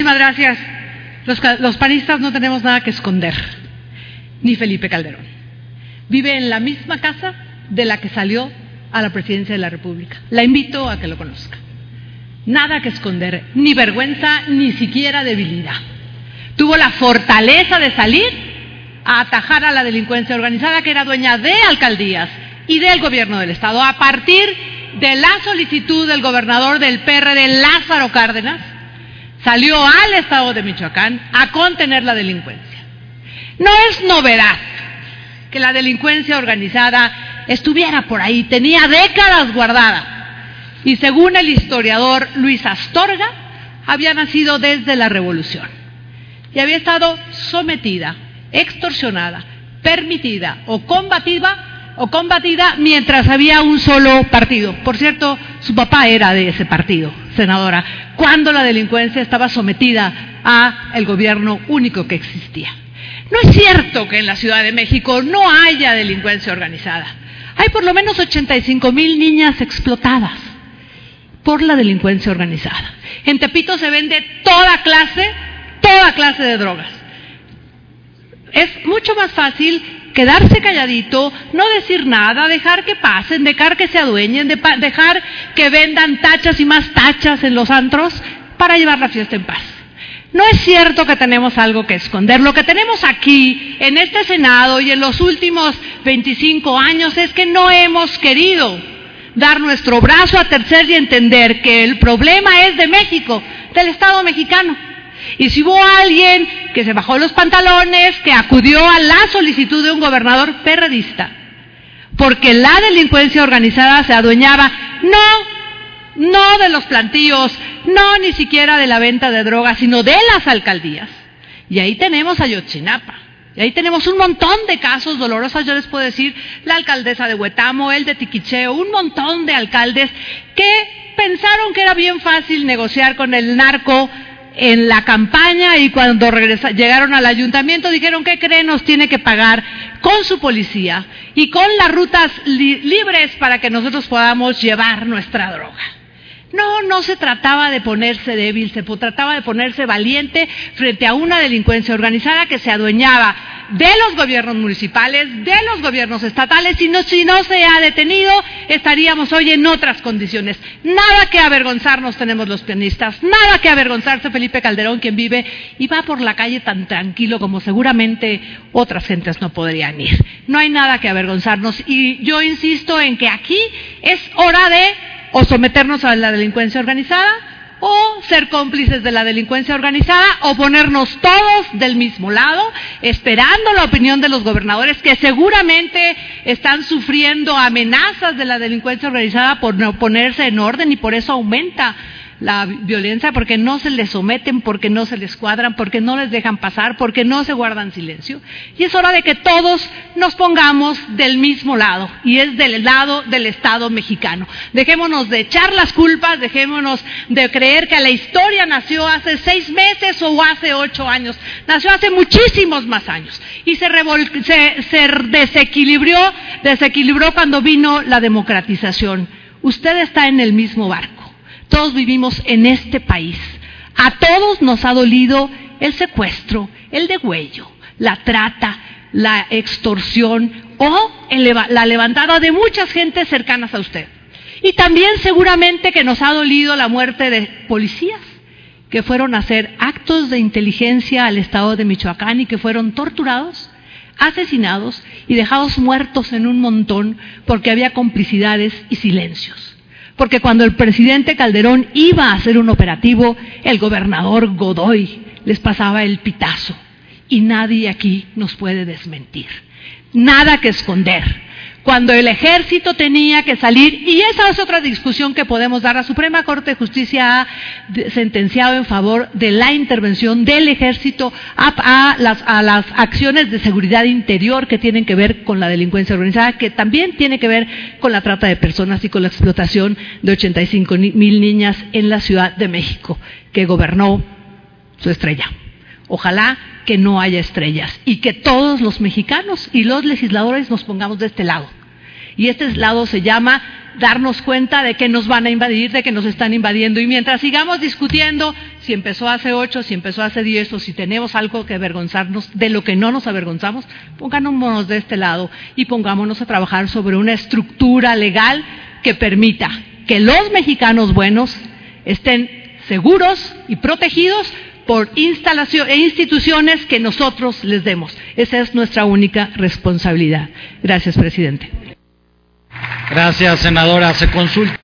Muchísimas gracias. Los panistas no tenemos nada que esconder, ni Felipe Calderón. Vive en la misma casa de la que salió a la presidencia de la República. La invito a que lo conozca. Nada que esconder, ni vergüenza, ni siquiera debilidad. Tuvo la fortaleza de salir a atajar a la delincuencia organizada, que era dueña de alcaldías y del gobierno del Estado, a partir de la solicitud del gobernador del PRD, Lázaro Cárdenas. Salió al Estado de Michoacán a contener la delincuencia. No es novedad que la delincuencia organizada estuviera por ahí, tenía décadas guardada, y según el historiador Luis Astorga, había nacido desde la Revolución y había estado sometida, extorsionada, permitida o combatida mientras había un solo partido. Por cierto, su papá era de ese partido, senadora, cuando la delincuencia estaba sometida a el gobierno único que existía. No es cierto que en la Ciudad de México no haya delincuencia organizada. Hay por lo menos 85,000 niñas explotadas por la delincuencia organizada. En Tepito se vende toda clase de drogas. Es mucho más fácil quedarse calladito, no decir nada, dejar que pasen, dejar que se adueñen, dejar que vendan tachas y más tachas en los antros para llevar la fiesta en paz. No es cierto que tenemos algo que esconder. Lo que tenemos aquí, en este Senado y en los últimos 25 años, es que no hemos querido dar nuestro brazo a torcer y entender que el problema es de México, del Estado mexicano. Y si hubo alguien que se bajó los pantalones, que acudió a la solicitud de un gobernador perredista, porque la delincuencia organizada se adueñaba no de los plantíos, no ni siquiera de la venta de drogas, sino de las alcaldías. Y ahí tenemos Ayotzinapa, y ahí tenemos un montón de casos dolorosos. Yo les puedo decir, la alcaldesa de Huetamo, el de Tiquicheo, un montón de alcaldes que pensaron que era bien fácil negociar con el narco en la campaña, y cuando llegaron al ayuntamiento dijeron: ¿qué creen? Nos tiene que pagar con su policía y con las rutas libres para que nosotros podamos llevar nuestra droga. No se trataba de ponerse débil, se trataba de ponerse valiente frente a una delincuencia organizada que se adueñaba de los gobiernos municipales, de los gobiernos estatales, y si no se ha detenido, estaríamos hoy en otras condiciones. Nada que avergonzarnos tenemos los pianistas, nada que avergonzarse Felipe Calderón, quien vive y va por la calle tan tranquilo como seguramente otras gentes no podrían ir. No hay nada que avergonzarnos, y yo insisto en que aquí es hora de o someternos a la delincuencia organizada, o ser cómplices de la delincuencia organizada, o ponernos todos del mismo lado, esperando la opinión de los gobernadores, que seguramente están sufriendo amenazas de la delincuencia organizada por no ponerse en orden, y por eso aumenta la violencia, porque no se les someten, porque no se les cuadran, porque no les dejan pasar, porque no se guardan silencio. Y es hora de que todos nos pongamos del mismo lado, y es del lado del Estado mexicano. Dejémonos de echar las culpas, dejémonos de creer que la historia nació hace 6 meses o hace 8 años. Nació hace muchísimos más años, y se desequilibró cuando vino la democratización. Usted está en el mismo barco. Todos vivimos en este país. A todos nos ha dolido el secuestro, el degüello, la trata, la extorsión o la levantada de muchas gentes cercanas a usted. Y también seguramente que nos ha dolido la muerte de policías que fueron a hacer actos de inteligencia al Estado de Michoacán y que fueron torturados, asesinados y dejados muertos en un montón porque había complicidades y silencios. Porque cuando el presidente Calderón iba a hacer un operativo, el gobernador Godoy les pasaba el pitazo. Y nadie aquí nos puede desmentir. Nada que esconder. Cuando el ejército tenía que salir, y esa es otra discusión que podemos dar, la Suprema Corte de Justicia ha sentenciado en favor de la intervención del ejército a las acciones de seguridad interior que tienen que ver con la delincuencia organizada, que también tiene que ver con la trata de personas y con la explotación de 85,000 niñas en la Ciudad de México, que gobernó su estrella. Ojalá que no haya estrellas y que todos los mexicanos y los legisladores nos pongamos de este lado. Y este lado se llama darnos cuenta de que nos van a invadir, de que nos están invadiendo. Y mientras sigamos discutiendo si empezó hace 8, si empezó hace 10 o si tenemos algo que avergonzarnos de lo que no nos avergonzamos, pongámonos de este lado y pongámonos a trabajar sobre una estructura legal que permita que los mexicanos buenos estén seguros y protegidos por instituciones que nosotros les demos. Esa es nuestra única responsabilidad. Gracias, presidente. Gracias, senadora. Se consulta.